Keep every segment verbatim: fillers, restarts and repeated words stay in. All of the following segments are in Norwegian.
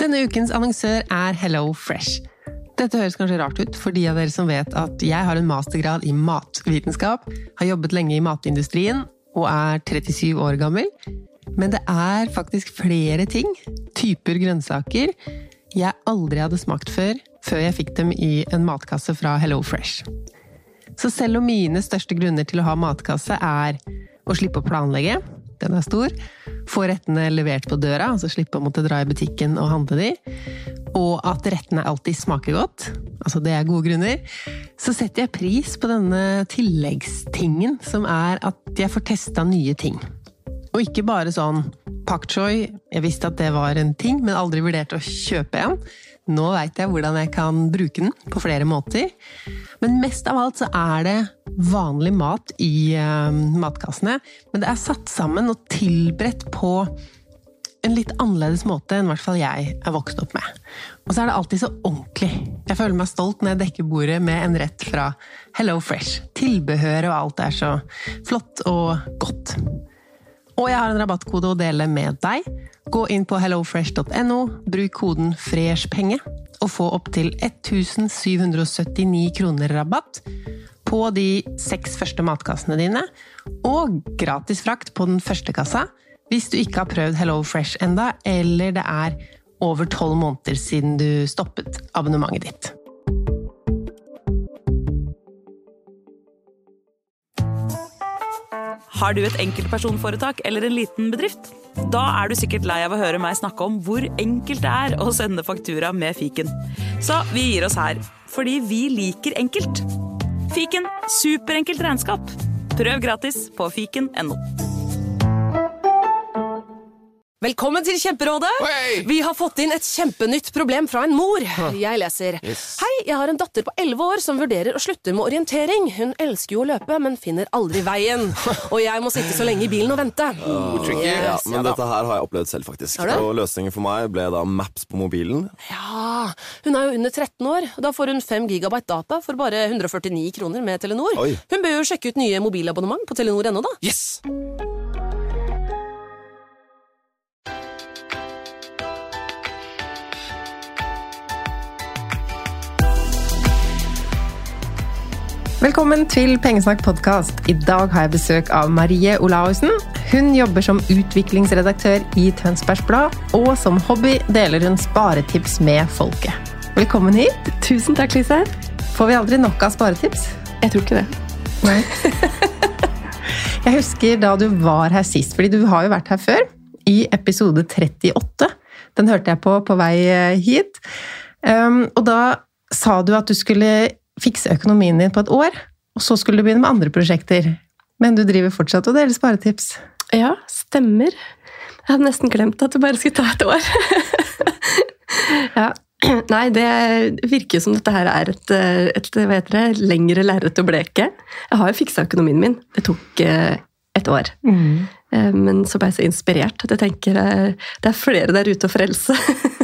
Denne ukens annonsør er Hello Fresh. Dette høres kanskje rart ut for de av dere som vet at jeg har en mastergrad i matvitenskap, har jobbet lenge i matindustrien og er trettisyv år gammel. Men det er faktisk flere ting, typer grønnsaker, jeg aldri hadde smakt før, før jeg fikk dem i en matkasse fra Hello Fresh. Så selv om mine største grunner til å ha matkasse er å slippe å planlegge, den er stor, få rettene levert på døra, altså slippe å måtte dra i butikken og handle de, og at rettene alltid smaker godt, altså det er gode grunner, så setter jeg pris på denne tilleggstingen som er at jeg får testet nye ting. Og ikke bare sånn pak choi, jeg visste at det var en ting, men aldri vurdert å kjøpe en. Nå vet jeg hvordan jeg kan bruke den på flere måter. Men mest av alt så er det vanlig mat i uh, matkassene, men det er satt sammen og tilberedt på en litt annerledes måte enn i hvert fall jeg er vokst opp med. Og så er det alltid så ordentlig. Jeg føler meg stolt når jeg dekker bordet med en rett fra Hello Fresh. Tilbehør og alt er så flott og godt. Og jeg har en rabattkode å dele med deg. Gå inn på hello fresh dot no, bruk koden FRESHPENGE og få opp til tusen syv hundre syttini kroner rabatt på de seks første matkassene dine, og gratis frakt på den første kassa hvis du ikke har prøvd Hello Fresh enda, eller det er over tolv måneder siden du stoppet abonnementet ditt. Har du et enkeltpersonforetak eller en liten bedrift? Da er du sikkert lei av å høre meg snakke om hvor enkelt det er å sende faktura med Fiken. Så vi gir oss her, fordi vi liker enkelt. Fiken, superenkelt regnskap. Prøv gratis på fiken punktum no. Velkommen til Kjemperådet! Hey! Vi har fått inn et kjempenytt problem fra en mor. Jeg leser. Yes. Hei, jeg har en datter på elleve år som vurderer å slutte med orientering. Hun elsker jo å løpe, men finner aldri veien. Og jeg må sitte så lenge i bilen og vente. Oh, tricky. Yes. Ja, men dette her har jeg opplevd selv faktisk. Og løsningen for meg ble da Maps på mobilen. Ja, hun er jo under tretten år. Da får hun fem gigabyte data for bare hundre og førtini kroner med Telenor. Oi. Hun bør jo sjekke ut nye mobilabonnement på Telenor ennå da. Yes! Velkommen til Pengesnakk podcast. I dag har jeg besøk av Marie Olaussen. Hun jobber som utviklingsredaktør i Tønsbergs Blad, og som hobby deler hun sparetips med folket. Velkommen hit. Tusen takk, Lise. Får vi aldri nok av sparetips? Jeg tror ikke det. Nei. Jeg husker da du var her sist, fordi du har jo vært her før, i episode trettiåtte. Den hørte jeg på på vei hit. Um, og da sa du at du skulle fikse økonomien din på et år, og så skulle du begynne med andre prosjekter. Men du driver fortsatt og deler sparetips. Ja, stemmer. Jeg hadde nesten glemt at det bare skulle ta et år. Ja, nei, det virker som dette her er et, et hva heter det, lengre lerret å bleke. Jeg har jo fikset økonomien min. Det tok et år. Mm. Men så ble jeg så inspirert at jeg tenker det er flere der ute å frelse.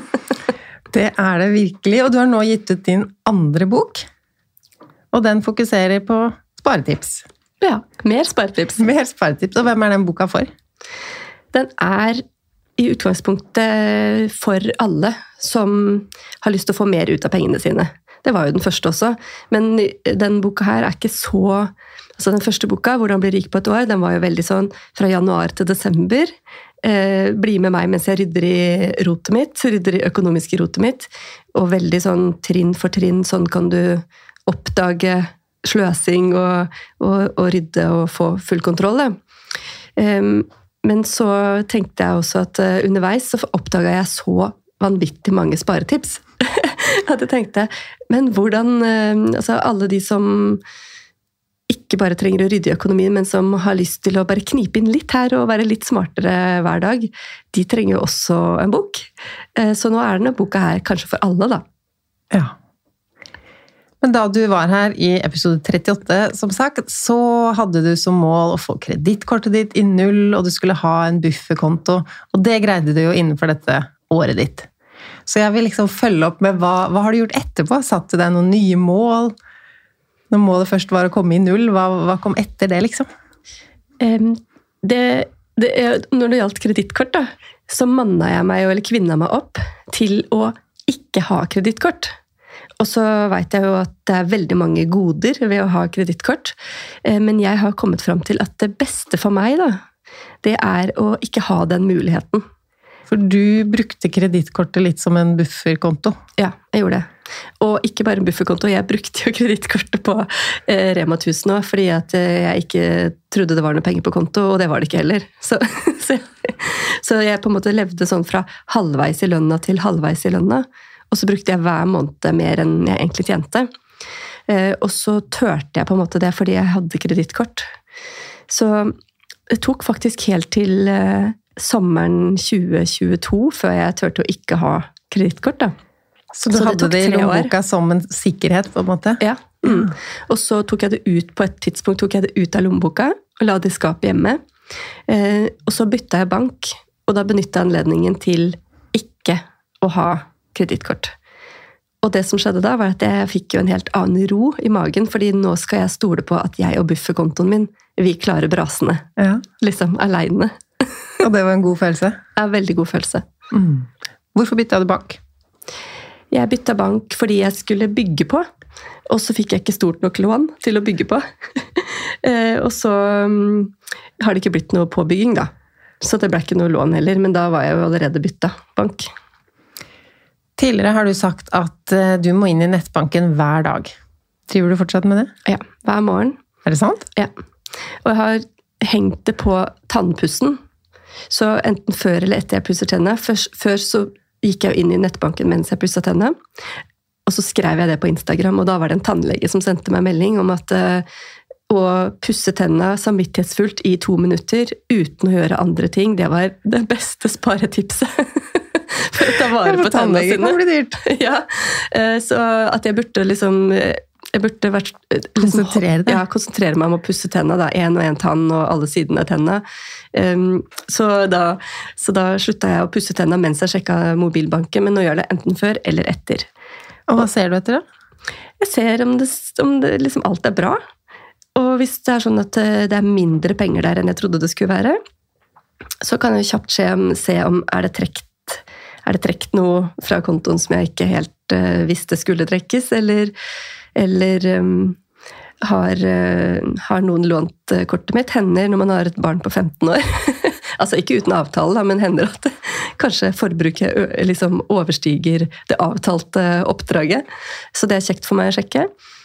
Det er det virkelig, og du har nå gitt ut din andre bok. Og den fokuserer på sparetips. Ja, mer sparetips. Mer sparetips. Og hvem er den boka for? Den er i utgangspunktet for alle som har lyst til å få mer ut av pengene sine. Det var jo den første også, men den boka her er ikke så... Altså den første boka, Hvordan bli rik på et år, den var jo veldig sånn fra januar til desember. Eh, bli med meg mens jeg rydder i rotet mitt, rydder i økonomiske rotet mitt, og veldig sånn trinn for trinn, sånn kan du oppdage sløsing og, og, og rydde og få full kontroll. Um, men så tenkte jeg også at uh, underveis så oppdaget jeg så vanvittig mange sparetips. At jeg tenkte, men hvordan, uh, altså alle de som ikke bare trenger å rydde i økonomien, men som har lyst til å bare knipe inn litt her og være litt smartere hver dag, de trenger jo også en bok. Uh, så nå er denne boka her kanskje for alle da. Ja. Men da du var her i episode trettiåtte, som sagt, så hadde du som mål å få kredittkortet ditt i null, og du skulle ha en bufferkonto, og det greide du jo innenfor dette året ditt. Så jeg vil liksom følge opp med hva, hva har du gjort etterpå? Satt du deg noen nye mål? Når målet først var å komme i null, hva, hva kom etter det liksom? Um, det, det, når det gjaldt kredittkort da, så manna jeg meg, eller kvinna meg opp, til å ikke ha kredittkort. Og så vet jeg jo at det er veldig mange goder ved å ha kredittkort, men jeg har kommet fram til at det beste for meg da, det er å ikke ha den muligheten. For du brukte kredittkortet litt som en bufferkonto. Ja, jeg gjorde det. Og ikke bare en bufferkonto, jeg brukte jo kredittkortet på eh, Rema tusen nå, fordi at jeg ikke trodde det var noe penger på konto, og det var det ikke heller. Så, så, så jeg på en måte levde sånn fra halvveis i lønna til halvveis i lønna, og så brukte jeg hver måned mer enn jeg egentlig tjente. Eh, og så tørte jeg på en måte det, fordi jeg hadde kredittkort. Så det tok faktisk helt til eh, sommeren tjue tjueto, før jeg tørte å ikke ha kredittkort da. Så du så hadde det, det i lommeboka som en sikkerhet, på en måte? Ja. Mm. Og så tok jeg det ut, på et tidspunkt tok jeg det ut av lommeboka, og la det i skapet hjemme. Eh, og så bytta jeg bank, og da benyttet jeg anledningen til ikke å ha kredittkort. Og det som skjedde da, var at jeg fikk jo en helt annen ro i magen, fordi nå skal jeg stole på at jeg og bufferkontoen min, vi klarer brasene. Ja. Liksom, alene. Og det var en god følelse? Ja, veldig god følelse. Mm. Hvorfor bytta du bank? Jeg bytta bank fordi jeg skulle bygge på, og så fikk jeg ikke stort nok lån til å bygge på. Og så um, har det ikke blitt noe påbygging da. Så det ble ikke noe lån heller, men da var jeg jo allerede bytta bank. Tidligere har du sagt at du må inn i nettbanken hver dag. Triver du fortsatt med det? Ja, hver morgen. Er det sant? Ja. Og jeg har hengt det på tannpussen. Så enten før eller etter jeg pusser tennene. Før, før så gikk jeg inn i nettbanken mens jeg pusset tennene. Og så skrev jeg det på Instagram, og da var det en tannlege som sendte meg melding om at uh, å pusse tennene samvittighetsfullt i to minutter uten å gjøre andre ting, det var det beste sparetipset. For å ta vare på tennene sine. Det blir dyrt. Ja, så at jeg burde liksom, jeg burde vært, liksom, konsentrere deg. Ja, konsentrere meg om å pusse tennene, da, en og en tann og alle sidene av tennene. Um, så, da, så da sluttet jeg å pusse tennene mens jeg sjekket mobilbanken, men nå gjør jeg det enten før eller etter. Og hva ser du etter da? Jeg ser om, det, om det, liksom alt er bra. Og hvis det er sånn at det er mindre penger der enn jeg trodde det skulle være, så kan jeg kjapt se om, se om er det trekt Er det trekt noe fra kontoen som jeg ikke helt uh, visste skulle trekkes, eller, eller um, har, uh, har noen lånt uh, kortet mitt? Hender når man har et barn på femten år. Altså ikke uten avtale, da, men hender at det, kanskje forbruket ø, liksom overstiger det avtalte oppdraget. Så det er kjekt for meg å sjekke.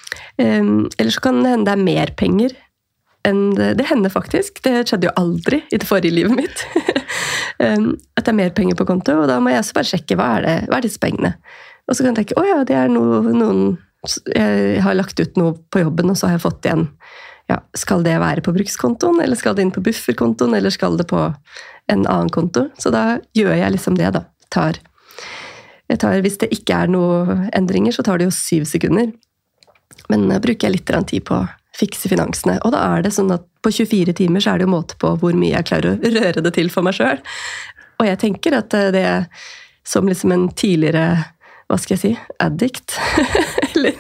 Um, eller så kan det hende det er mer penger enn det, det hender faktisk. Det skjedde jo aldri i det forrige livet mitt. At det er mer penger på konto, og da må jeg også bare sjekke hva er, det, hva er disse pengene. Og så kan jeg tenke, åja, det er noe, noen, jeg har lagt ut noe på jobben, og så har jeg fått igjen, ja, skal det være på brukskontoen, eller skal det inn på bufferkontoen, eller skal det på en annen konto? Så da gjør jeg liksom det da. Tar, jeg tar, hvis det ikke er noen endringer, så tar det jo syv sekunder. Men da bruker jeg litt tid på fikse finansene. Og da er det sånn at på tjuefire timer så er det jo måte på hvor mye jeg klarer å røre det til for meg selv. Og jeg tenker at det er som liksom en tidligere, hva skal jeg si, addict. Eller,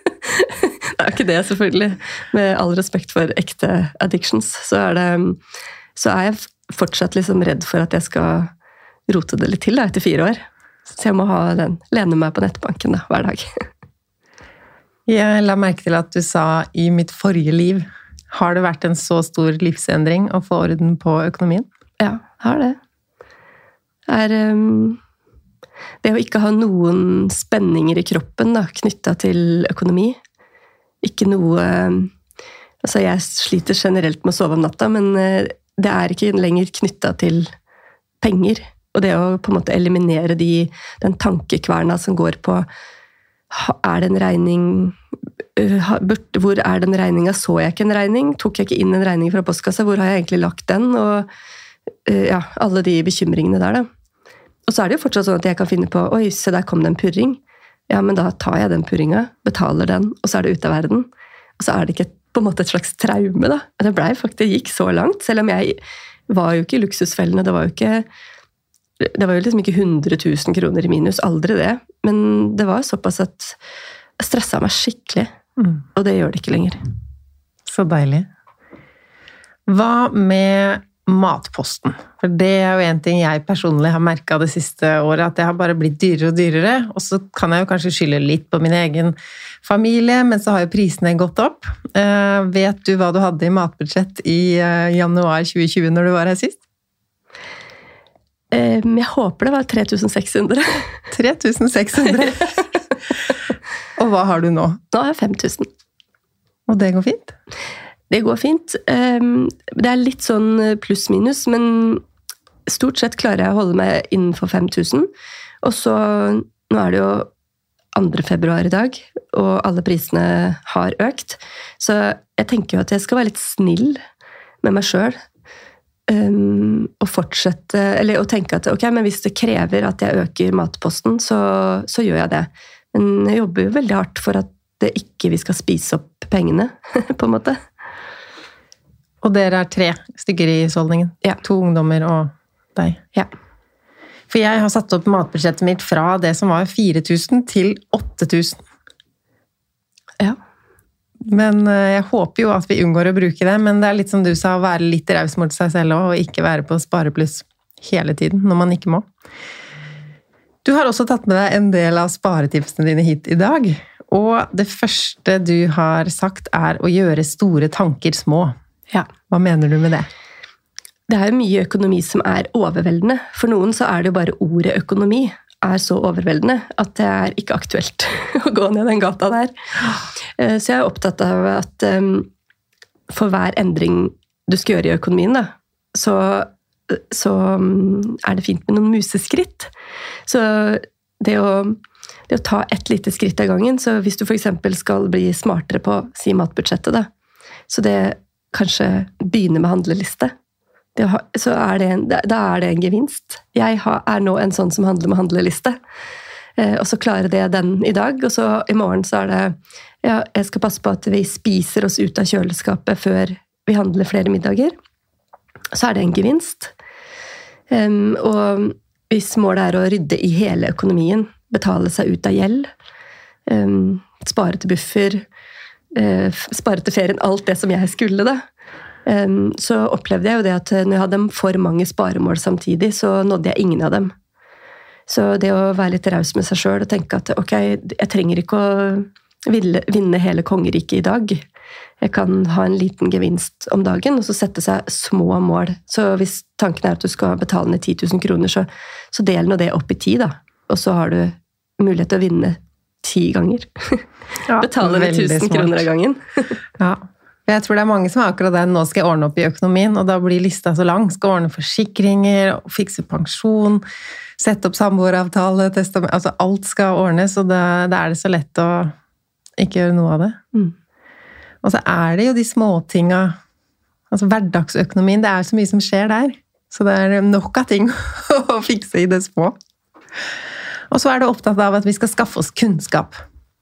det er ikke det selvfølgelig. Med all respekt for ekte addictions, så er det, så er jeg fortsatt liksom redd for at jeg skal rote det litt til da, etter fire år. Så jeg må ha den, lene meg på nettbanken da, hver dag. Jeg la merke til at du sa i mitt forrige liv, har det vært en så stor livsendring å få orden på økonomien? Ja, har det. Det er um, det å ikke ha noen spenninger i kroppen da, knyttet til økonomi. Ikke noe, altså jeg sliter generelt med å sove om natta, men det er ikke lenger knyttet til penger. Og det å på en måte eliminere de, den tankekverna som går på er det en regning, hvor er den regningen, så jeg ikke en regning, tok jeg ikke inn en regning fra postkassa, hvor har jeg egentlig lagt den, og ja, alle de bekymringene der da. Og så er det jo fortsatt sånn at jeg kan finne på, oi, se der kom det en purring, ja, men da tar jeg den purringa, betaler den, og så er det ut av verden, og så er det ikke på en måte et slags traume da. Det ble faktisk, det gikk så langt, selv om jeg var jo ikke i luksusfellene, det var jo ikke Det var jo liksom ikke hundre tusen kroner i minus, aldri det. Men det var såpass at jeg stresset meg skikkelig. Mm. Og det gjør det ikke lenger. Så deilig. Hva med matposten. For det er jo en ting jeg personlig har merket det siste året, at det har bare blitt dyrere og dyrere, og så kan jeg jo kanskje skylde litt på min egen familie, men så har jo prisene gått opp. Uh, vet du hva du hadde i matbudsjett i uh, januar tjue tjue når du var her sist? Um, jeg håper det var tre tusen seks hundre. tre tusen seks hundre? Og hva har du nå? Nå har jeg fem tusen. Og det går fint? Det går fint. Det er litt sånn pluss-minus, men stort sett klarer jeg å holde meg innenfor fem tusen. Og så, nå er det jo andre februar i dag, og alle prisene har økt. Så jeg tenker jo at jeg skal være litt snill med meg selv. Og fortsette, eller å tenke at ok, men hvis det krever at jeg øker matposten, så, så gjør jeg det. Men jeg jobber jo veldig hardt for at det ikke vi skal spise opp pengene, på en måte. Og dere er tre stykker i husholdningen? Ja. To ungdommer og deg? Ja. For jeg har satt opp matbudsjettet mitt fra det som var fire tusen til åtte tusen. Ja. Men jeg håper jo at vi unngår å bruke det, men det er litt som du sa, å være litt raus mot seg selv også, og ikke være på spareplus hele tiden, når man ikke må. Du har også tatt med deg en del av sparetipsene dine hit i dag, og det første du har sagt er å gjøre store tanker små. Ja. Hva mener du med det? Det er jo mye økonomi som er overveldende. For noen så er det jo bare ordet økonomi er så overveldende at det er ikke aktuelt å gå ned den gata der. Så jeg er opptatt av at for hver endring du skal gjøre i økonomien, da, så så er det fint med noen museskritt. Så det å, det å ta ett lite skritt av gangen, så hvis du for eksempel skal bli smartere på si matbudsjettet, da, så det kanskje begynner med handleliste, det, så er det en, da er det en gevinst. Jeg har, er nå en sånn som handler med handleliste, og så klarer det den i dag, og så i morgen så er det, ja, jeg skal passe på at vi spiser oss ut av kjøleskapet før vi handler flere middager, så er det en gevinst. Um, og hvis målet er å rydde i hele økonomien, betale seg ut av gjeld, um, spare til buffer, uh, spare til ferien, alt det som jeg skulle da, um, så opplevde jeg jo det at når jeg hadde for mange sparemål samtidig, så nådde jeg ingen av dem. Så det å være litt raus med seg selv og tenke at ok, jeg trenger ikke å vinne hele kongeriket i dag. Jeg kan ha en liten gevinst om dagen, og så sette seg små mål. Så hvis tanken er at du skal betale ned ti tusen kroner, så, så del nå det opp i ti, da. Og så har du mulighet til å vinne ti ganger. Ja, betale ned tusen kroner av gangen. Ja. Jeg tror det er mange som har akkurat det. Nå skal jeg ordne opp i økonomien, og da blir lista så lang. Skal ordne forsikringer, fikse pensjon, sette opp samboeravtale, testament. Altså alt skal ordnes, og da, da er det så lett å ikke gjøre noe av det. Mm. Og så er det jo de småtinga, altså hverdagsøkonomien, det er så mye som skjer der. Så det er nok av ting å fikse i det små. Og så er det opptatt av at vi skal skaffe oss kunnskap.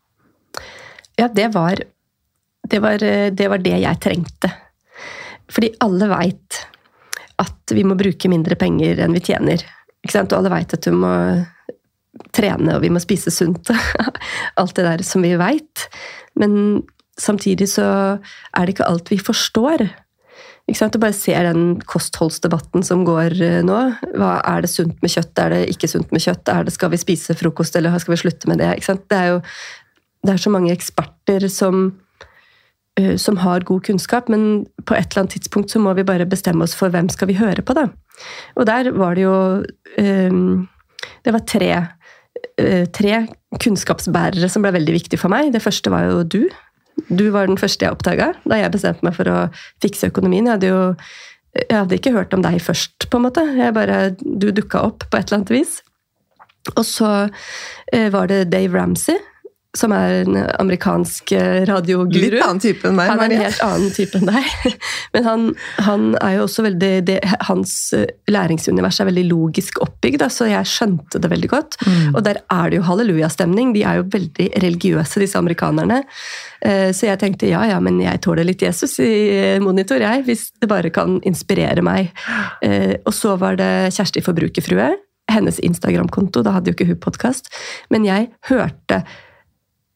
Ja, det var det, var, det, var det jeg trengte. Fordi alle vet at vi må bruke mindre penger enn vi tjener. Ikke sant? Og alle vet at du må trene, og vi må spise sunt. Alt det der som vi vet. Men samtidig så er det ikke alt vi forstår. Ikke sant? Du bare ser den kostholdsdebatten som går nå. Hva er det sunt med kjøtt? Er det ikke sunt med kjøtt? Er det, skal vi spise frokost, eller skal vi slutte med det? Ikke sant? Det er jo det er så mange eksperter som, uh, som har god kunnskap, men på et eller annet tidspunkt så må vi bare bestemme oss for hvem skal vi høre på, da. Og der var det jo um, det var tre, uh, tre kunnskapsbærere som ble veldig viktige for meg. Det første var jo du. Du var den første jeg oppdaget, da jeg bestemte meg for å fikse økonomien. Jeg hadde jo jeg hadde ikke hørt om deg først, på en måte. Jeg bare, du dukket opp på et eller annet vis. Og så uh, var det Dave Ramsey, som er en amerikansk radioguru. Litt annen type enn meg. Han er en helt annen type enn deg. Men han, han er jo også veldig, det, hans læringsunivers er veldig logisk oppbygd, så jeg skjønte det veldig godt. Mm. Og der er det jo hallelujastemning. De er jo veldig religiøse, disse amerikanerne. Så jeg tenkte, ja, ja, men jeg tåler litt Jesus i monitor, jeg, hvis det bare kan inspirere meg. Og så var det Kjersti Forbrukerfrue, hennes Instagram-konto, da hadde jo ikke hun podcast, men jeg hørte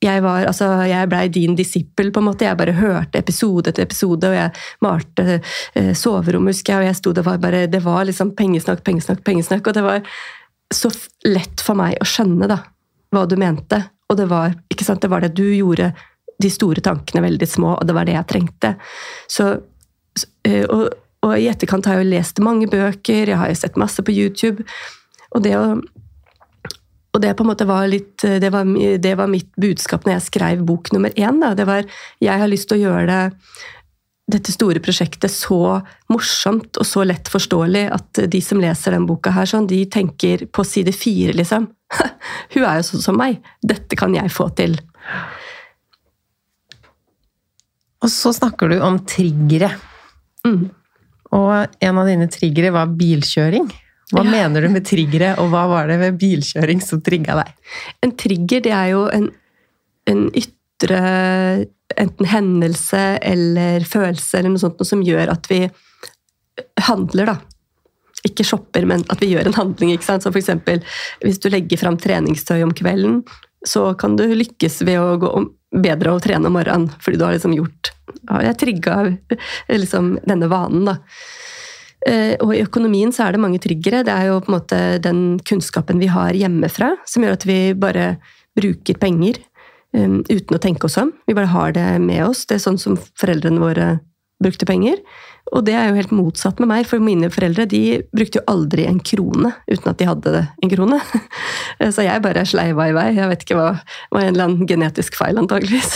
jeg var, altså, jeg ble din disippel på en måte. Jeg bare hørte episode etter episode, og jeg malte eh, soverom, husker jeg, og jeg stod, det var bare, det var liksom pengesnakk, pengesnakk, pengesnakk, og det var så lett for meg å skjønne da, hva du mente. Og det var, ikke sant, det var det du gjorde, de store tankene veldig små, og det var det jeg trengte. Så, og, og i etterkant har jeg jo lest mange bøker, jeg har jo sett masse på YouTube, og det, å, og det på en måte var litt, det var, det var mitt budskap når jeg skrev bok nummer én, da. Det var, jeg har lyst til å gjøre det, dette store prosjektet så morsomt og så lett forståelig at de som leser den boka her, sånn, de tenker på side fire, liksom. Hun er jo sånn som meg. Dette kan jeg få til. Og så snakker du om triggere. Mm. Og en av dine triggere var bilkjøring. Hva ja. mener du med triggere, og hva var det ved bilkjøring som trigget deg? En trigger, det er jo en, en ytre enten hendelse eller følelse eller noe sånt noe som gjør at vi handler da. Ikke shopper, men at vi gjør en handling, ikke sant? Så for eksempel, hvis du legger frem treningstøy om kvelden, så kan du lykkes ved å gå bedre å trene om morgenen, fordi du har liksom gjort, ja, jeg trigget liksom denne vanen da. Og i økonomien så er det mange triggere. Det er jo på en måte den kunnskapen vi har hjemmefra, som gjør at vi bare bruker penger um, uten å tenke oss om. Vi bare har det med oss. Det er sånn som foreldrene våre brukte penger. Og det er jo helt motsatt med meg, for mine foreldre, de brukte jo aldri en krone uten at de hadde en krone. Så jeg bare sleiva i vei. Jeg vet ikke hva, var en eller annen genetisk feil antageligvis.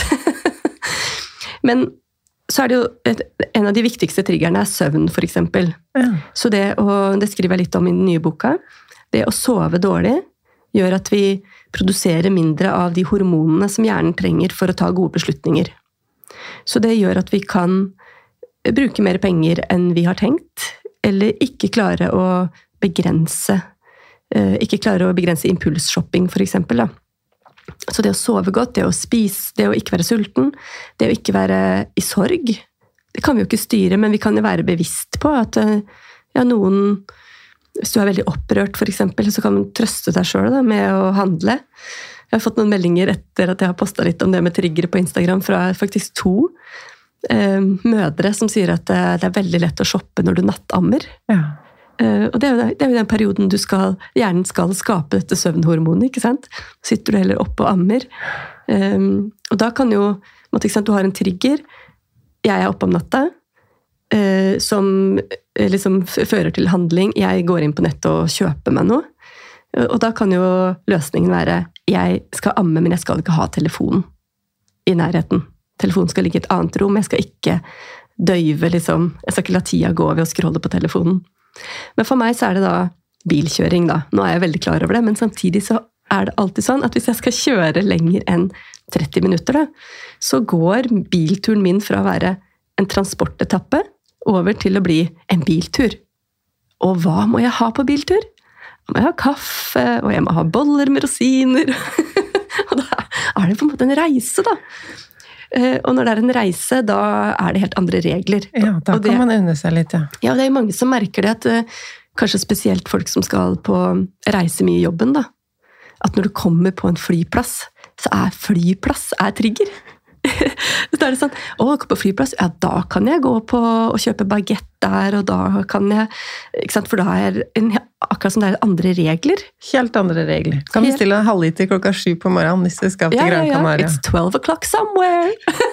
Men så er det jo, et, en av de viktigste triggerne er søvn, for eksempel. Ja. Så det, og det skriver jeg litt om i den nye boka, det å sove dårlig gjør at vi produserer mindre av de hormonene som hjernen trenger for å ta gode beslutninger. Så det gjør at vi kan bruke mer penger enn vi har tenkt, eller ikke klare å begrense, ikke klare å begrense impulsshopping, for eksempel, da. Så det å sove godt, det å spise, det å ikke være sulten, det å ikke være i sorg, det kan vi jo ikke styre, men vi kan jo være bevisst på at ja, noen, hvis du er veldig opprørt for eksempel, så kan man trøste deg selv da, med å handle. Jeg har fått noen meldinger etter at jeg har postet litt om det med triggere på Instagram fra faktisk to eh, mødre som sier at det, det er veldig lett å shoppe når du nattammer. Ja. Uh, og det er, jo, det er jo den perioden du skal, hjernen skal skape dette søvnhormonet, ikke sant? Sitter du heller opp og ammer. Um, og da kan jo, måtte, ikke sant, du har en trigger, jeg er oppe om natta, uh, som uh, liksom fører til handling, jeg går inn på nettet og kjøper meg noe. Uh, og da kan jo løsningen være, jeg skal amme, men jeg skal ikke ha telefonen i nærheten. Telefonen skal ligge i et annet rom, jeg skal ikke døyve, liksom, jeg skal ikke la tida gå ved å scrolle på telefonen. Men for meg så er det da bilkjøring da. Nå er jeg veldig klar over det, men samtidig så er det alltid sånn at hvis jeg skal kjøre lenger enn tretti minutter da, så går bilturen min fra å være en transportetappe over til å bli en biltur. Og hva må jeg ha på biltur? Jeg må ha kaffe, og jeg må ha boller med rosiner. Og da er det på en måte en reise da. Og når det er en reise, da er det helt andre regler. Ja, da det, kan man unne seg litt, ja. Ja, det er mange som merker det, at kanskje spesielt folk som skal på reise mye i jobben, da. At når du kommer på en flyplass, så er flyplass er trigger. Så da er det sånn, å, gå på flyplass, ja, da kan jeg gå på og kjøpe baguette der, og da kan jeg, ikke sant, for da er en, akkurat som det er andre regler. Helt andre regler. Kan Helt... bestille en halvliter klokka sju på morgenen hvis du skal til ja, Gran Canaria. Ja, it's twelve o'clock somewhere.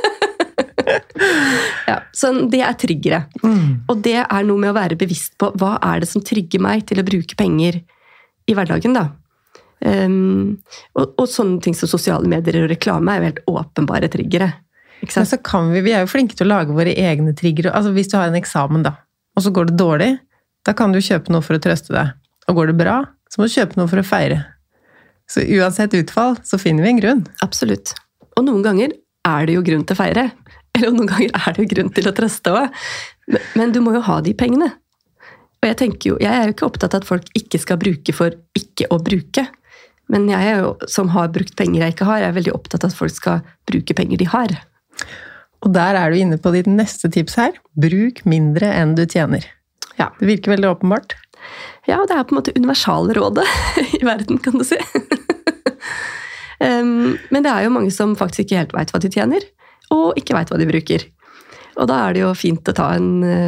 Ja, så det er triggere. Mm. Og det er noe med å være bevisst på, hva er det som trigger meg til å bruke penger i hverdagen da? Um, og, og sånne ting som sosiale medier og reklame er jo helt åpenbare triggere. Men så kan vi, vi er jo flinke til å lage våre egne triggere. Altså hvis du har en eksamen da, og så går det dårlig, da kan du kjøpe noe for å trøste deg. Og går det bra, så må du kjøpe noe for å feire. Så uansett utfall, så finner vi en grunn. Absolutt. Og noen ganger er det jo grunn til å feire. Eller noen ganger er det jo grunn til å trøste også. Men, men du må jo ha de pengene. Og jeg tenker jo, jeg er jo ikke opptatt av at folk ikke skal bruke for ikke å bruke. Men jeg er jo, som har brukt penger jeg ikke har, jeg er veldig opptatt av at folk skal bruke penger de har. Og der er du inne på ditt neste tips her. Bruk mindre enn du tjener. Ja. Det virker veldig åpenbart. Ja, det er på en måte universalrådet i verden, kan du si. Um, men det er jo mange som faktisk ikke helt vet hva de tjener, og ikke vet hva de bruker. Og da er det jo fint å ta en,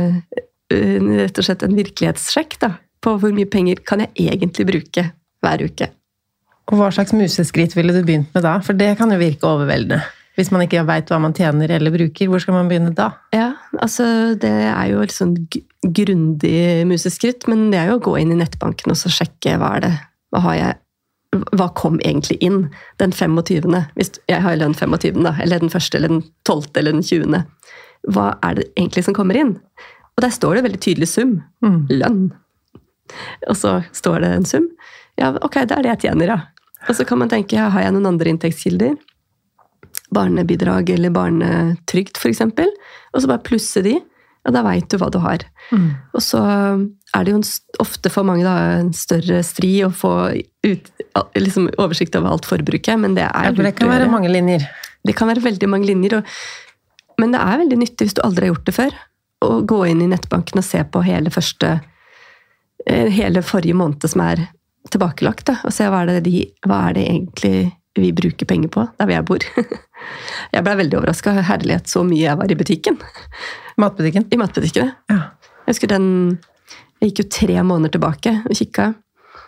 en rett og slett en virkelighetssjekk da, på hvor mye penger kan jeg egentlig bruke hver uke. Og hva slags museskritt ville du begynt med da? For det kan jo virke overveldende. Hvis man ikke vet hva man tjener eller bruker, hvor skal man begynne da? Ja, altså det er jo et sånn grundig museskritt, men det er jo å gå inn i nettbanken og så sjekke hva er det, hva har jeg, hva kom egentlig inn den femogtyvende, hvis jeg har lønn femogtyvende da, eller den første, eller den tolvte, eller den tjuende. Hva er det egentlig som kommer inn? Og der står det veldig tydelig sum, mm. lønn. Og så står det en sum. Ja, ok, det er det jeg tjener, ja. Og så kan man tenke, har jeg noen andre inntektskilder? Barnebidrag eller barnetrygd for eksempel, og så bare plusse de, og da vet du hva du har. Mm. Og så er det jo en, ofte for mange da, en større stri å få ut, liksom, oversikt over alt forbruket, men det er... Ja, for det kan være mange linjer. Det kan være veldig mange linjer, og, men det er veldig nyttig hvis du aldri har gjort det før, å gå inn i nettbanken og se på hele første, hele forrige måned som er tilbakelagt, da, og se hva er det, de, hva er det egentlig vi bruker penger på, der jeg bor. Jeg ble veldig overrasket, herlighet, så mye jeg var i butikken. Matbutikken? I matbutikkene. Ja. Jeg husker den, jeg gikk jo tre måneder tilbake og kikket.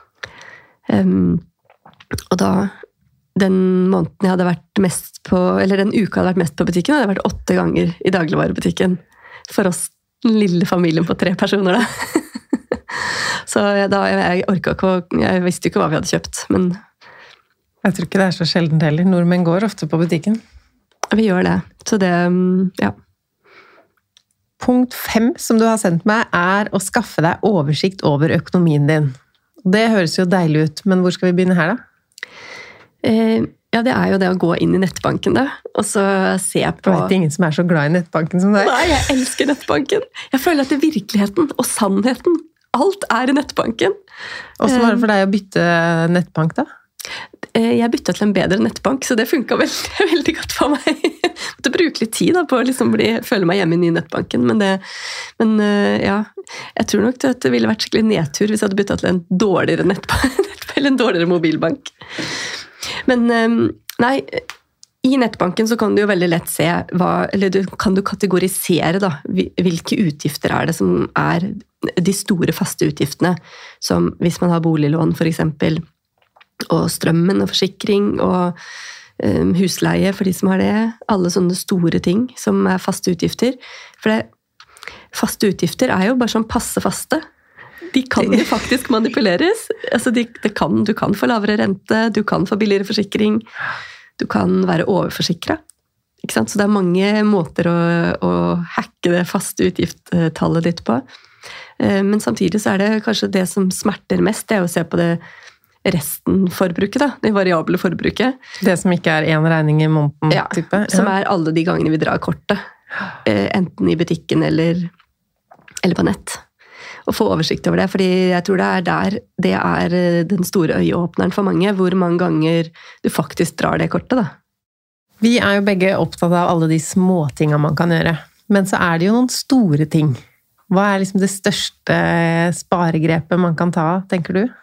Um, og da, den måneden jeg hadde vært mest på, eller den uka jeg hadde vært mest på butikken, hadde jeg vært åtte ganger i dagligvarebutikken. For oss, den lille familien på tre personer da. Så da, jeg orket ikke, jeg visste ikke hva vi hadde kjøpt, men... Jeg tror ikke det er så sjeldent heller. Nordmenn går ofte på butikken. Vi gjør det. Så det, ja. Punkt fem som du har sendt meg er å skaffe deg oversikt over økonomien din. Det høres jo deilig ut, men hvor skal vi begynne her da? Eh, ja, det er jo det å gå inn i nettbanken da, og så se på... Du vet ingen som er så glad i nettbanken som deg? Nei, jeg elsker nettbanken. Jeg føler at det er virkeligheten og sannheten. Alt er i nettbanken. Hvordan var det for deg å bytte nettbank da? Jeg bytta til en bedre nettbank, så det funket veldig, veldig godt for meg. Jeg måtte bruke litt tid da, på å liksom bli, føle meg hjemme i nye nettbanken, men, det, men ja, jeg tror nok at det ville vært skikkelig nedtur hvis jeg hadde byttet til en dårligere nettbank, eller en dårligere mobilbank. Men nei, i nettbanken så kan du jo veldig lett se, hva, eller du, kan du kategorisere da, hvilke utgifter er det som er de store faste utgiftene, som hvis man har boliglån for eksempel, og strømmen og forsikring og um, husleie for de som har det. Alle sånne store ting som er faste utgifter. For det, faste utgifter er jo bare sånn passe faste. De kan jo faktisk manipuleres. Altså de, det kan, du kan få lavere rente, du kan få billigere forsikring, du kan være overforsikret. Ikke sant? Så det er mange måter å, å hacke det faste utgiftstallet ditt på. Men samtidig så er det kanskje det som smerter mest, det er å se på det resten forbruket da, det variable forbruket. Det som ikke er en regning i måneden, ja, type? Ja, som er alle de gangene vi drar kortet. Enten i butikken eller, eller på nett. Og få oversikt over det, fordi jeg tror det er der det er den store øyeåpneren for mange, hvor mange ganger du faktisk drar det kortet da. Vi er jo begge opptatt av alle de små tingene man kan gjøre, men så er det jo noen store ting. Hva er liksom det største sparegrepet man kan ta, tenker du?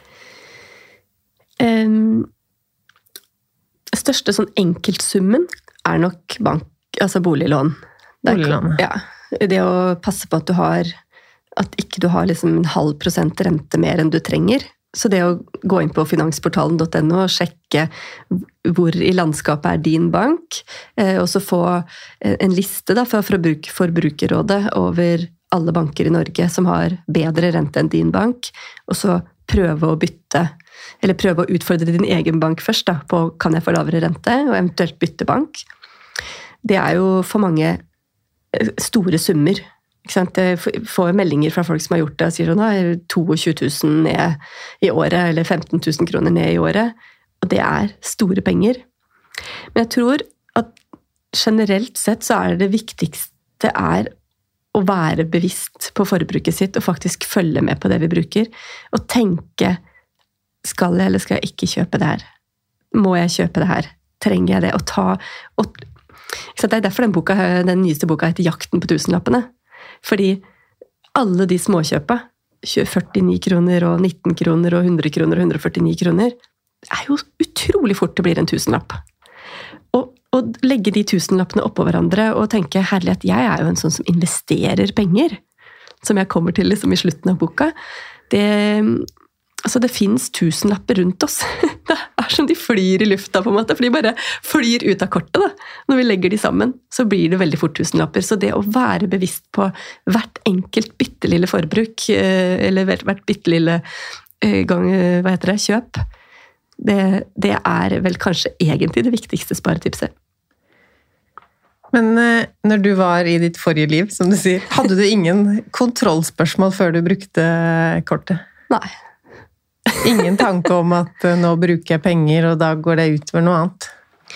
Um, største sånn enkeltsummen er nok bank, altså boliglån. Boliglån. Ja, det å passe på at du har, at ikke du har liksom en halv prosent rente mer enn du trenger. Så det å gå inn på finansportalen punktum no og sjekke hvor i landskapet er din bank, og så få en liste da, fra Forbrukerrådet over alle banker i Norge som har bedre rente enn din bank, og så prøve å bytte, eller prøve å utfordre din egen bank først da, på kan jeg få lavere rente, og eventuelt bytte bank. Det er jo for mange store summer. Ikke sant? Jeg får meldinger fra folk som har gjort det, og sier sånn, tjueto tusen ned i året, eller femten tusen kroner ned i året, og det er store penger. Men jeg tror at generelt sett så er det viktigste er å være bevisst på forbruket sitt, og faktisk følge med på det vi bruker, og tenke, skal jeg eller skal jeg ikke kjøpe det her? Må jeg kjøpe det her? Trenger jeg det? Og ta, og, så det er derfor den, boka, den nyeste boka heter Jakten på tusenlappene. Fordi alle de småkjøpa, førtini kroner og nitten kroner og hundre kroner og hundre og førtini kroner, det er jo utrolig fort det blir en tusenlapp. Og, og legge de tusenlappene oppå hverandre og tenke, herlighet, jeg er jo en sånn som investerer penger, som jeg kommer til liksom i slutten av boka. Det, altså det finnes tusenlapper rundt oss. Det er som de flyr i lufta på en måte, for de bare flyr ut av kortet da. Når vi legger de sammen, så blir det veldig fort tusenlapper. Så det å være bevisst på hvert enkelt bittelille forbruk, eller hvert bittelille gang, hva heter det, kjøp, det, det er vel kanskje egentlig det viktigste sparetipset. Men når du var i ditt forrige liv, som du sier, hadde du ingen kontrollspørsmål før du brukte kortet? Nei. Ingen tanke om at nå bruker jeg penger, og da går det ut over noe annet?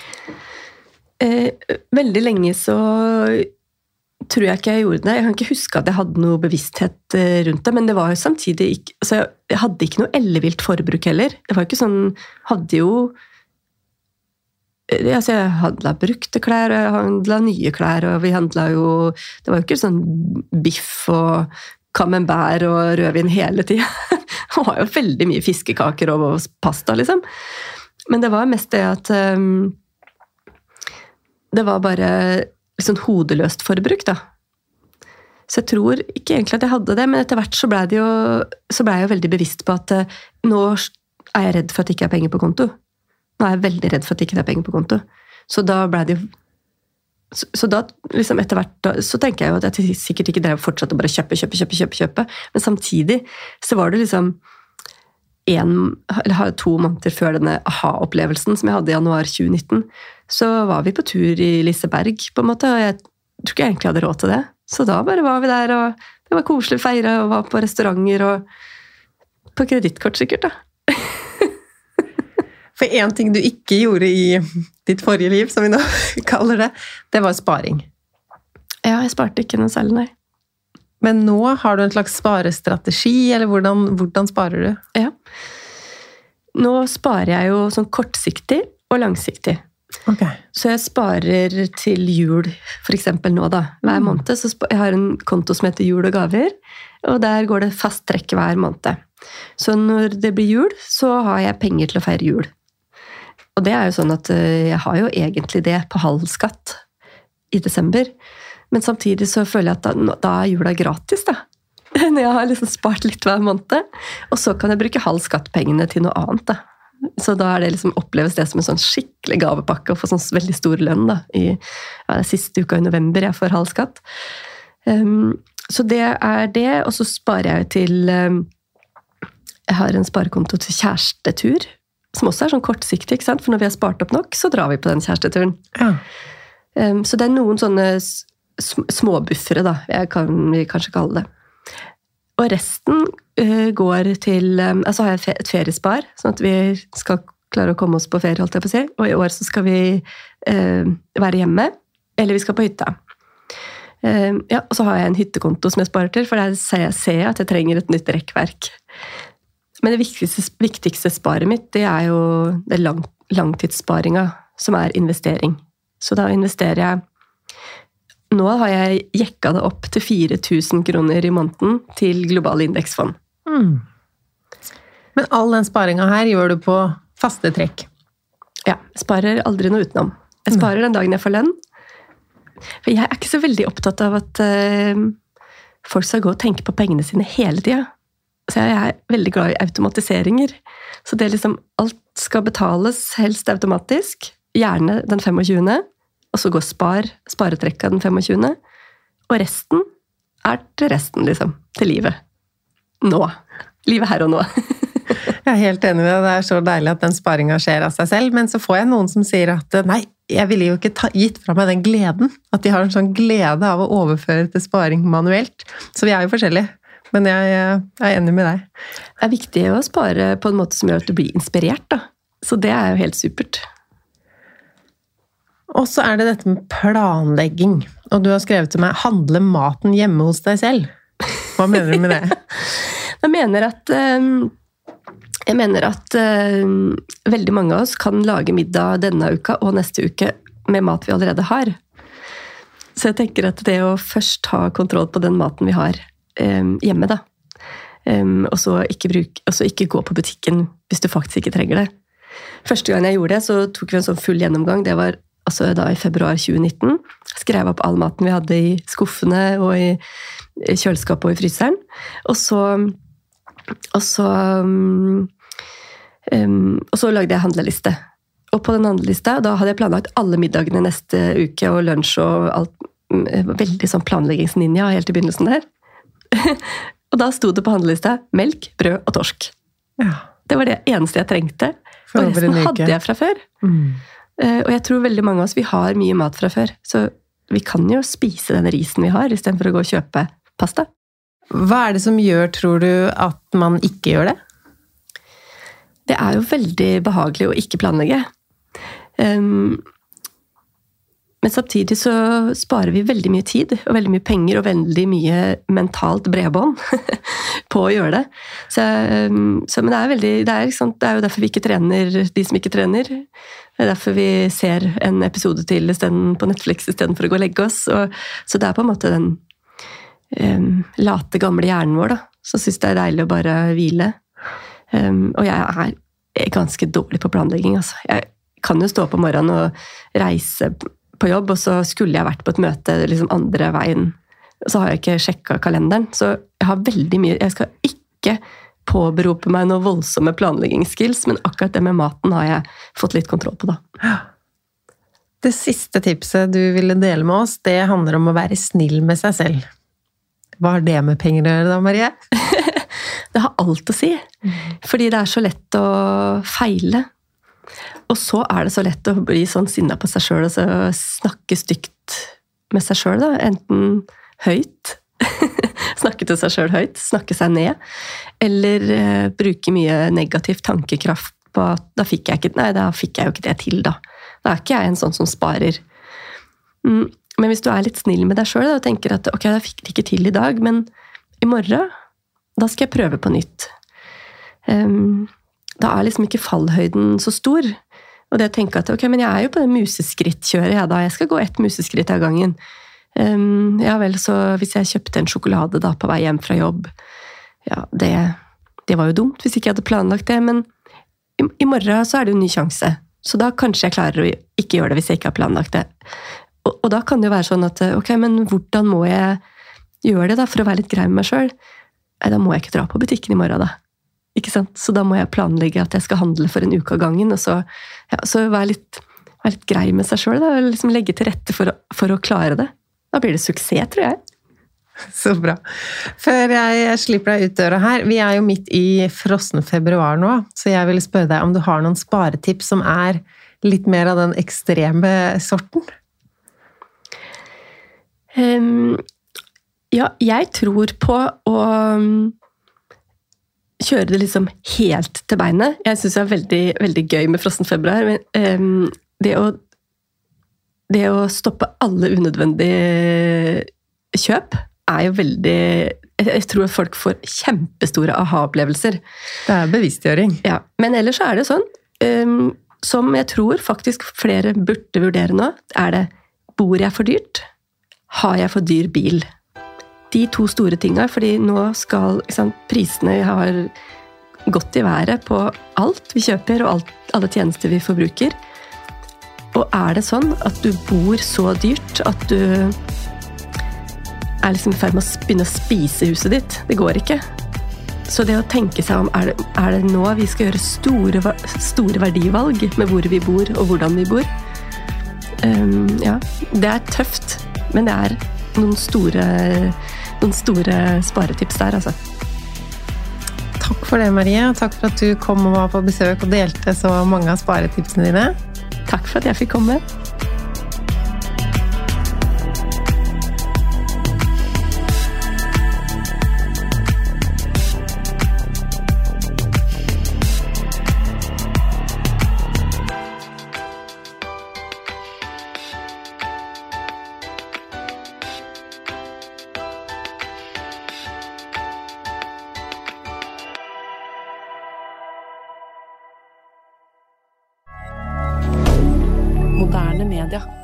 Eh, veldig lenge så tror jeg ikke jeg gjorde det. Jeg kan ikke huske at jeg hadde noe bevissthet rundt det, men det var jo samtidig ikke, altså jeg hadde ikke noe ellevilt forbruk heller. Det var ikke sånn, hadde jo, altså jeg handlet brukte klær, og jeg handlet nye klær, og vi handlet jo, det var jo ikke sånn biff og camembert og rødvin hele tiden. Det var jo veldig mye fiskekaker og pasta, liksom. Men det var mest det at um, det var bare sånn hodeløst forbruk, da. Så jeg tror ikke egentlig at jeg hadde det, men etter hvert så ble, det jo, så ble jeg jo veldig bevisst på at uh, nå er jeg redd for at det ikke er penger på konto. Nå er jeg veldig redd for at det ikke er penger på konto. Så da ble det jo så, så da, liksom etter hvert, da, så tenker jeg jo at jeg sikkert ikke drev fortsatt å bare kjøpe, kjøpe, kjøpe, kjøpe, kjøpe, men samtidig så var det liksom en, eller to måneder før denne aha-opplevelsen som jeg hadde i januar tjue nitten, så var vi på tur i Liseberg, på en måte, og jeg tror ikke jeg egentlig hadde råd til det. Så da bare var vi der, og det var koselig å feire, og var på restauranter, og på kredittkort sikkert, da. For en ting du ikke gjorde i ditt forrige liv, som vi nå kaller det, det var sparing. Ja, jeg sparte ikke noe særlig, nei. Men nå har du en slags sparestrategi, eller hvordan, hvordan sparer du? Ja. Nå sparer jeg jo sånn kortsiktig og langsiktig. Okay. Så jeg sparer til jul, for eksempel nå da, hver måned. Så jeg har en konto som heter Jul og gaver, og der går det fast trekk hver måned. Så når det blir jul, så har jeg penger til å feire jul. Og det er jo sånn at jeg har jo egentlig det på halv skatt i desember. Men samtidig så føler jeg at da, da er jula gratis, da. Når jeg har liksom spart litt hver måned. Og så kan jeg bruke halv skattpengene til noe annet, da. Så da er det liksom, oppleves det som en sånn skikkelig gavepakke å få sånn veldig stor lønn, da. I ja, det siste uka i november jeg får halv skatt. Um, så det er det, og så sparer jeg til um, jeg har en sparekonto til kjærestetur, som også er sånn kortsiktig, ikke sant? For når vi har spart opp nok, så drar vi på den kjæresteturen. Ja. Um, så det er noen sånne småbuffere, da, jeg kan vi kanskje kalle det. Og resten uh, går til, um, altså har jeg et feriespar, sånn at vi skal klare å komme oss på ferie, holdt jeg på å si, og i år så skal vi uh, være hjemme, eller vi skal på hytta. Uh, ja, og så har jeg en hyttekonto som jeg sparer til, for der ser jeg, ser jeg at jeg trenger et nytt rekkverk. Men det viktigste, viktigste sparet mitt, det er jo det lang, langtidssparinga, som er investering. Så da investerer jeg. Nå har jeg jekka det opp til fire tusen kroner i måneden til globale indeksfond. Mm. Men all den sparinga her gjør du på faste trekk? Ja, jeg sparer aldri noe utenom. Jeg sparer den dagen jeg får lønn. For jeg er ikke så veldig opptatt av at uh, folk skal gå og tenke på pengene sine hele tida. Så jeg er veldig glad i automatiseringer. Så det er liksom, alt skal betales helst automatisk, gjerne den femogtjuende, og så går spar, sparetrekka den femogtjuende, og resten er til resten, liksom, til livet. Nå. Livet her og nå. Jeg er helt enig med deg, det er så deilig at den sparingen skjer av seg selv, men så får jeg noen som sier at nei, jeg ville jo ikke ta, gitt fra meg den gleden, at de har en sånn glede av å overføre til sparing manuelt. Så vi er jo forskjellige. Men jeg, jeg er enig med deg. Det er viktig å spare på en måte som gjør at du blir inspirert, da. Så det er jo helt supert. Og så er det dette med planlegging. Og du har skrevet til meg, handle maten hjemme hos deg selv. Hva mener du med det? Jeg mener at, jeg mener at veldig mange av oss kan lage middag denne uka og neste uke med mat vi allerede har. Så jeg tenker at det å først ha kontroll på den maten vi har hjemme, da. Og så ikke, bruk, og så ikke gå på butikken hvis du faktisk ikke trenger det. Første gang jeg gjorde det, så tok vi en sånn full gjennomgang. Det var altså da i februar tjue nitten. Skrev opp all maten vi hadde i skuffene og i kjøleskapet og i fryseren. Og så, og så, um, og så lagde jeg handleliste. Og på den handlelista, da hadde jeg planlagt alle middagene neste uke, og lunsj og alt. Veldig sånn planleggingsninja helt i begynnelsen der. Og da sto det på handlelista melk, brød og torsk. Ja. Det var det eneste jeg trengte. Og resten hadde jeg fra før. Mm. Og jeg tror veldig mange av oss, vi har mye mat fra før. Så vi kan jo spise den risen vi har, i stedet for å gå og kjøpe pasta. Hva er det som gjør, tror du, at man ikke gjør det? Det er jo veldig behagelig å ikke planlegge. Um, Men samtidig så sparer vi veldig mye tid, og veldig mye penger, og veldig mye mentalt bredbånd på å gjøre det. Så, så, men det er, veldig, det, er, liksom, det er jo derfor vi ikke trener de som ikke trener. Det er derfor vi ser en episode til i stedet på Netflix i stedet for å gå og legge oss. Og, så det er på en måte den um, late gamle hjernen vår da, som synes det er deilig å bare hvile. Um, og jeg er ganske dårlig på planlegging. Altså. Jeg kan jo stå på morgenen og reise på jobb, og så skulle jeg vært på et møte liksom andre veien. Så har jeg ikke sjekket kalenderen. Så jeg har veldig mye, jeg skal ikke påberope meg noen voldsomme planleggingsskills, men akkurat det med maten har jeg fått litt kontroll på da. Det siste tipset du ville dele med oss, det handler om å være snill med seg selv. Hva har det med penger å gjøre da, Marie? Det har alt å si. Fordi det er så lett å feile. Og så er det så lett å bli sånn sinna på seg selv, og så snakke stygt med seg selv, da. Enten høyt, snakke til seg selv høyt, snakke seg ned, eller eh, bruke mye negativ tankekraft på at da fikk jeg ikke, nei, da fikk jeg jo ikke det til da. Da er ikke jeg en sånn som sparer. Mm, men hvis du er litt snill med deg selv, da, og tenker at ok, da fikk det ikke til i dag, men i morgen, da skal jeg prøve på nytt. Um, da er liksom ikke fallhøyden så stor. Og det å tenke at, ok, men jeg er jo på det museskrittkjøret, ja da, jeg skal gå ett museskritt av gangen. Um, ja vel, så hvis jeg kjøpte en sjokolade da på vei hjem fra jobb, ja, det, det var jo dumt hvis ikke jeg hadde planlagt det, men i, i morgen så er det jo en ny sjanse. Så da kanskje jeg klarer å ikke gjøre det hvis jeg ikke har planlagt det. Og, og da kan det jo være sånn at, ok, men hvordan må jeg gjøre det da, for å være litt grei med meg selv? Nei, da må jeg ikke dra på butikken i morgen da. Ikke sant? Så da må jeg planlegge at jeg skal handle for en uke av gangen, og så, ja, så være, litt, være litt grei med seg selv, da, og liksom legge til rette for å, for å klare det. Da blir det suksess, tror jeg. Så bra. Før jeg slipper deg ut døra her, vi er jo midt i frossen februar nå, så jeg vil spørre deg om du har noen sparetips som er litt mer av den ekstreme sorten? Um, ja, jeg tror på å kjøre det liksom helt til beinet. Jeg synes det er veldig, veldig gøy med frossen februar, men um, det, å, det å stoppe alle unødvendige kjøp er jo veldig... Jeg tror at folk får kjempestore aha-opplevelser. Det er bevisstgjøring. Ja, men ellers så er det sånn, um, som jeg tror faktisk flere burde vurdere nå, er det, bor jeg for dyrt? Har jeg for dyr bil? De to store tingene, fordi nå skal sant, prisene har gått i været på alt vi kjøper og alt, alle tjenester vi forbruker. Og er det sånn at du bor så dyrt at du er liksom i ferd med å begynne å spise huset ditt? Det går ikke. Så det å tenke seg om, er det, er det nå vi skal gjøre store, store verdivalg med hvor vi bor og hvordan vi bor? Um, ja, det er tøft, men det er noen store... noen store sparetips der, altså. Takk for det, Marie. Takk for at du kom og var på besøk og delte så mange av sparetipsene dine. Takk for at jeg fikk komme. Moderne media.